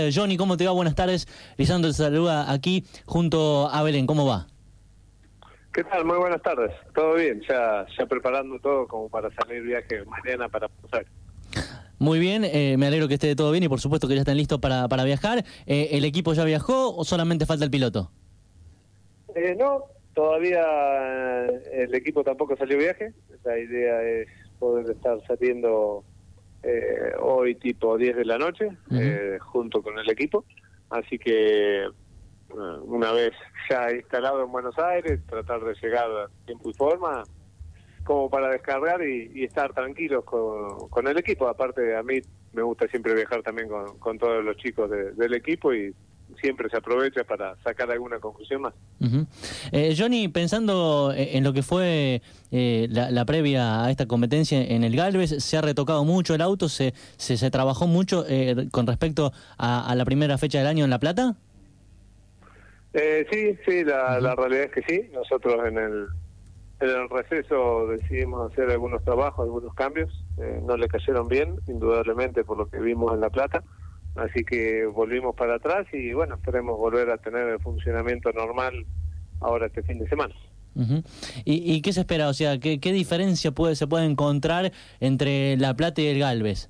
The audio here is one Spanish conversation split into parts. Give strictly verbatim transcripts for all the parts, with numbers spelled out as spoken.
Johnny, ¿cómo te va? Buenas tardes. Lisandro te saluda aquí junto a Belén. ¿Cómo va? ¿Qué tal? Muy buenas tardes. Todo bien, ya, ya preparando todo como para salir viaje mañana para pasar. Muy bien, eh, me alegro que esté todo bien y por supuesto que ya están listos para, para viajar. Eh, ¿El equipo ya viajó o solamente falta el piloto? Eh, no, todavía el equipo tampoco salió viaje. La idea es poder estar saliendo eh, hoy tipo diez de la noche, uh-huh. eh, junto con el equipo. Así que una vez ya instalado en Buenos Aires, tratar de llegar a tiempo y forma como para descargar y, y estar tranquilos con, con el equipo. Aparte, a mí me gusta siempre viajar también con, con todos los chicos de, del equipo y siempre se aprovecha para sacar alguna conclusión más. Uh-huh. eh, Johnny, pensando en lo que fue eh, la, la previa a esta competencia en el Galvez, ¿se ha retocado mucho el auto? ¿Se, se, se trabajó mucho eh, con respecto a, a la primera fecha del año en La Plata? Eh, sí, sí, la, Uh-huh. la realidad es que sí. Nosotros en el, en el receso decidimos hacer algunos trabajos, algunos cambios. Eh, no le cayeron bien, indudablemente, por lo que vimos en La Plata. Así que volvimos para atrás y bueno, esperemos volver a tener el funcionamiento normal ahora este fin de semana. Uh-huh. ¿Y, ¿Y qué se espera? O sea, ¿qué, qué diferencia puede se puede encontrar entre La Plata y el Galvez?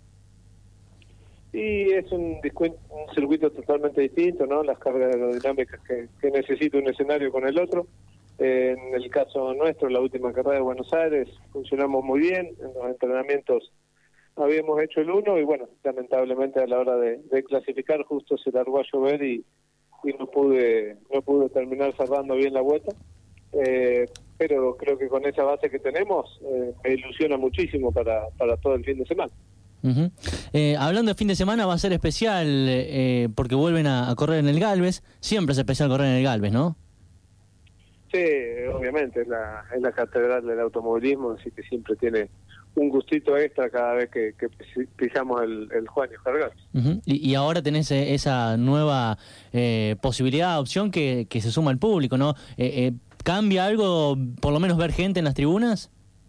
Y es un, un circuito totalmente distinto, ¿no? Las cargas aerodinámicas que, que necesita un escenario con el otro. Eh, en el caso nuestro, la última carrera de Buenos Aires, funcionamos muy bien. En los entrenamientos habíamos hecho el uno y bueno, lamentablemente a la hora de, de clasificar justo se largó a llover y, y no pude no pude terminar cerrando bien la vuelta. Eh, pero creo que con esa base que tenemos eh, me ilusiona muchísimo para, para todo el fin de semana. Uh-huh. Eh, hablando de fin de semana, va a ser especial eh, porque vuelven a, a correr en el Galvez. Siempre es especial correr en el Galvez, ¿no? Sí, obviamente, es la, es la catedral del automovilismo, así que siempre tiene un gustito extra cada vez que, que pisamos el, el Juan y Jargal. Uh-huh. y, y ahora tenés esa nueva eh, posibilidad, opción que, que se suma al público, ¿no? Eh, eh, ¿Cambia algo, por lo menos, ver gente en las tribunas?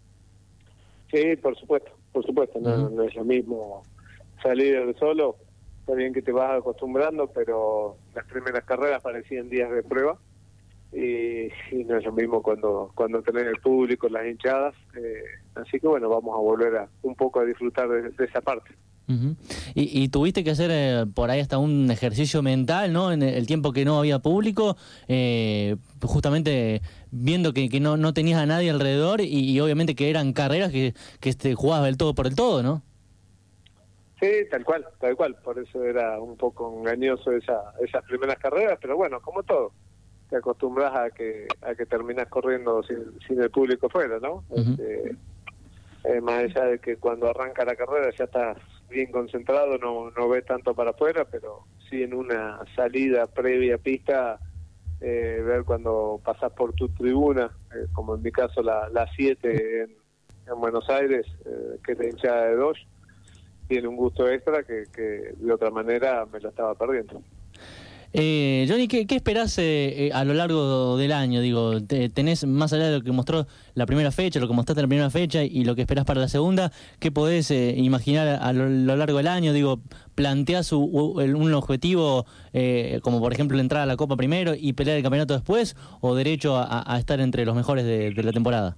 Sí, por supuesto. Por supuesto, no, uh-huh. no es lo mismo salir de solo, está bien que te vas acostumbrando, pero las primeras carreras parecían días de prueba y, y no es lo mismo cuando cuando tenés el público, las hinchadas, eh, así que bueno, vamos a volver a un poco a disfrutar de, de esa parte. Uh-huh. y, y tuviste que hacer eh, por ahí hasta un ejercicio mental, ¿no? En el tiempo que no había público, eh, justamente viendo que, que no, no tenías a nadie alrededor y, y obviamente que eran carreras que, que este, jugabas del todo por el todo, ¿no? Sí, tal cual, tal cual, por eso era un poco engañoso esa, esas primeras carreras, pero bueno, como todo, te acostumbras a que a que terminas corriendo sin, sin el público fuera, ¿no? Uh-huh. Este, eh, más allá de que cuando arranca la carrera ya estás bien concentrado, no no ves tanto para afuera, pero sí en una salida previa pista, eh, ver cuando pasás por tu tribuna, eh, como en mi caso la la siete en, en Buenos Aires, eh, que es la hinchada de Dodge, tiene un gusto extra que, que de otra manera me lo estaba perdiendo. Eh, Johnny, ¿qué, qué esperás eh, a lo largo del año? Digo, te, tenés más allá de lo que mostró la primera fecha, lo que mostraste en la primera fecha y lo que esperás para la segunda, ¿qué podés eh, imaginar a lo, lo largo del año? Digo, ¿planteás u, u, un objetivo eh, como por ejemplo entrar a la Copa primero y pelear el campeonato después o derecho a, a estar entre los mejores de, de la temporada?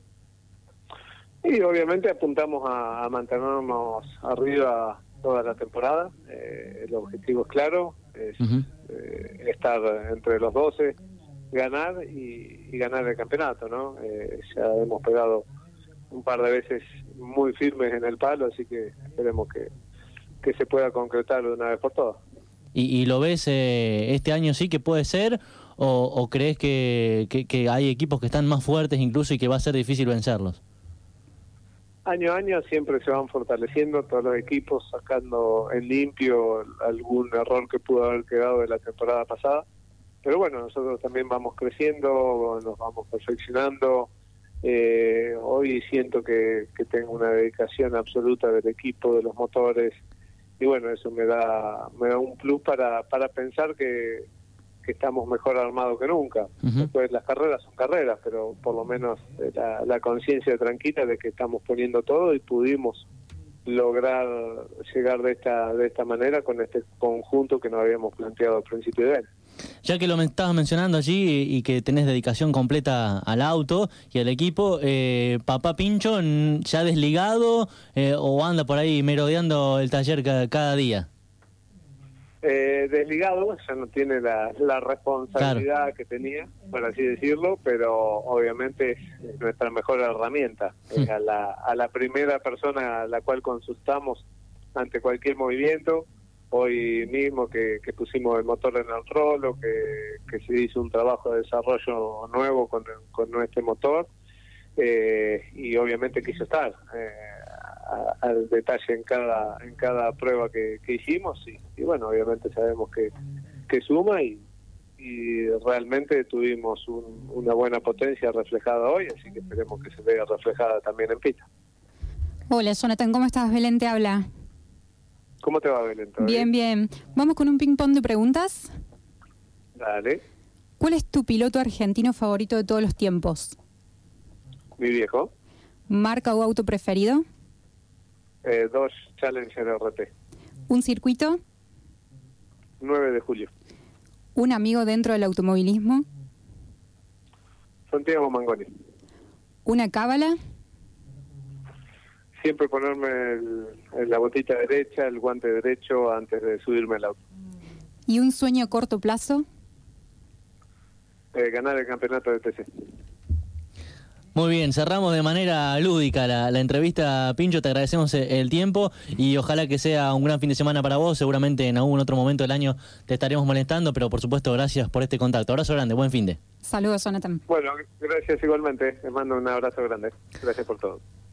Y obviamente apuntamos a, a mantenernos arriba toda la temporada. Eh, el objetivo es claro, es uh-huh. eh, estar entre los doce, ganar y, y ganar el campeonato, ¿no? Eh, ya hemos pegado un par de veces muy firmes en el palo, así que esperemos que, que se pueda concretar de una vez por todas. ¿Y, y lo ves eh, este año sí que puede ser o, o crees que, que, que hay equipos que están más fuertes incluso y que va a ser difícil vencerlos? Año a año siempre se van fortaleciendo todos los equipos, sacando en limpio algún error que pudo haber quedado de la temporada pasada. Pero bueno, nosotros también vamos creciendo, nos vamos perfeccionando. Eh, hoy siento que, que tengo una dedicación absoluta del equipo, de los motores. Y bueno, eso me da me da un plus para, para pensar que, que estamos mejor armados que nunca. Uh-huh. Después las carreras son carreras, pero por lo menos la, la conciencia tranquila de que estamos poniendo todo y pudimos lograr llegar de esta de esta manera con este conjunto que nos habíamos planteado al principio de año. Ya que lo me estabas mencionando allí y que tenés dedicación completa al auto y al equipo, eh, ¿papá Pincho ya desligado eh, o anda por ahí merodeando el taller cada, cada día? Eh, desligado, ya no tiene la, la responsabilidad Claro. que tenía, por así decirlo, pero obviamente es nuestra mejor herramienta. Mm. Es a la, a la primera persona a la cual consultamos ante cualquier movimiento. Hoy mismo que, que pusimos el motor en el rolo, que, que se hizo un trabajo de desarrollo nuevo con, con nuestro motor, eh, y obviamente quiso estar eh, a, al detalle en cada en cada prueba que, que hicimos, y, y bueno, obviamente sabemos que, que suma, y, y realmente tuvimos un, una buena potencia reflejada hoy, así que esperemos que se vea reflejada también en pista. Hola, Jonathan, ¿cómo estás? Belén te habla. ¿Cómo te va, Belén? ¿Todo Bien, bien. Vamos con un ping-pong de preguntas. Dale. ¿Cuál es tu piloto argentino favorito de todos los tiempos? Mi viejo. ¿Marca o auto preferido? Eh, Dodge Challenger R T. ¿Un circuito? nueve de julio. ¿Un amigo dentro del automovilismo? Santiago Mangoni. ¿Una cábala? Siempre ponerme el, el, la botita derecha, el guante derecho antes de subirme al auto. ¿Y un sueño a corto plazo? Eh, ganar el campeonato de T C. Muy bien, cerramos de manera lúdica la, la entrevista, Pincho, te agradecemos el tiempo y ojalá que sea un gran fin de semana para vos. Seguramente en algún otro momento del año te estaremos molestando, pero por supuesto gracias por este contacto. Abrazo grande, buen fin de. Saludos, Jonathan. Bueno, gracias igualmente, les mando un abrazo grande. Gracias por todo.